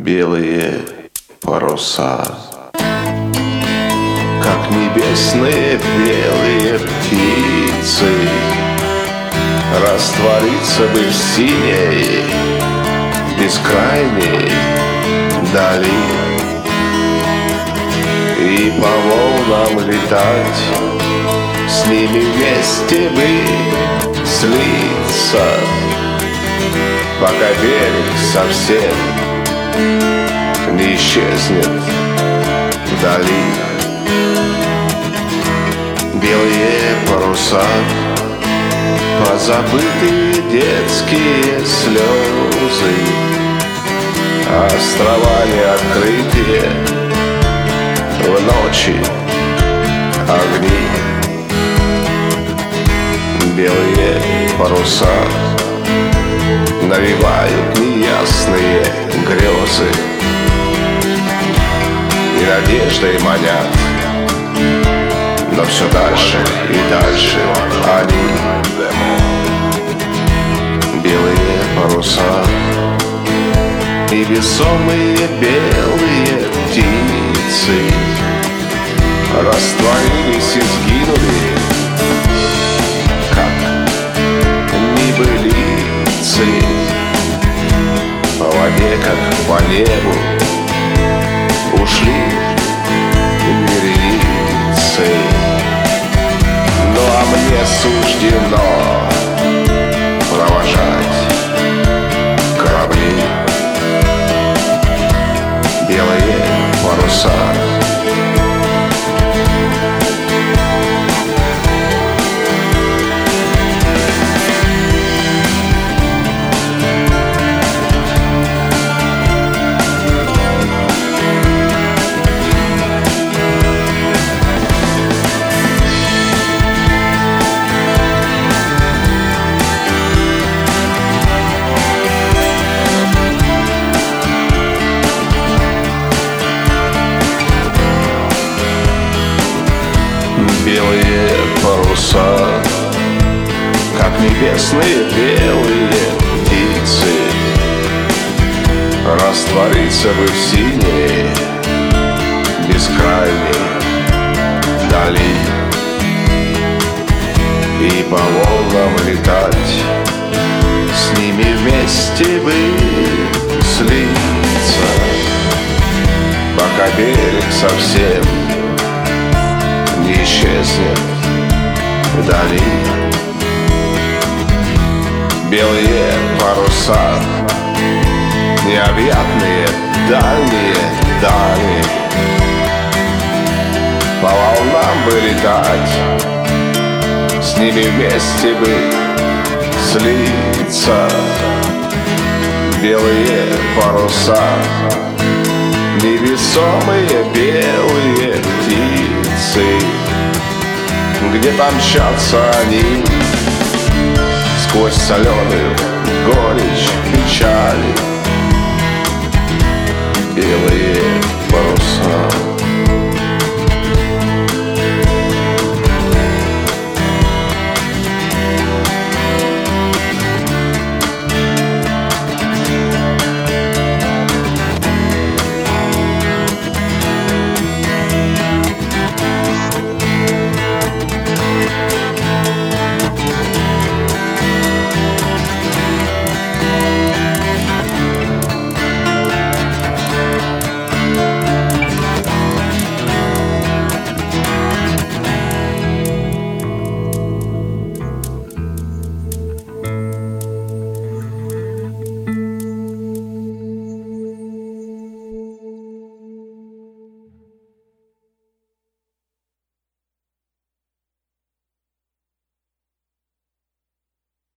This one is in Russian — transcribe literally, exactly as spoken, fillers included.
белые паруса, как небесные белые птицы, раствориться бы в синей бескрайней дали и по волнам летать, с ними вместе бы слиться, пока берег совсем не исчезнет вдали. Белые паруса, позабытые детские слезы, острова неоткрытые, в ночи огни. Белые паруса навевают неясные грезы и надеждой манят, но все дальше и дальше они. Белые паруса и весомые белые птицы растворились и сгинули, как небылицы, по воде, как по небу ушли вереницы. Ну а мне суждено провожать корабли. Белые паруса. Белые паруса, как небесные белые птицы, раствориться бы в синей бескрайней дали и по волнам летать, с ними вместе бы слиться, пока берег совсем не исчезнет вдали. Белые паруса, необъятные, дальние дали, по волнам бы летать, с ними вместе бы слиться. Белые паруса, невесомые белые птицы, где-то мчатся они сквозь соленую горечь печали.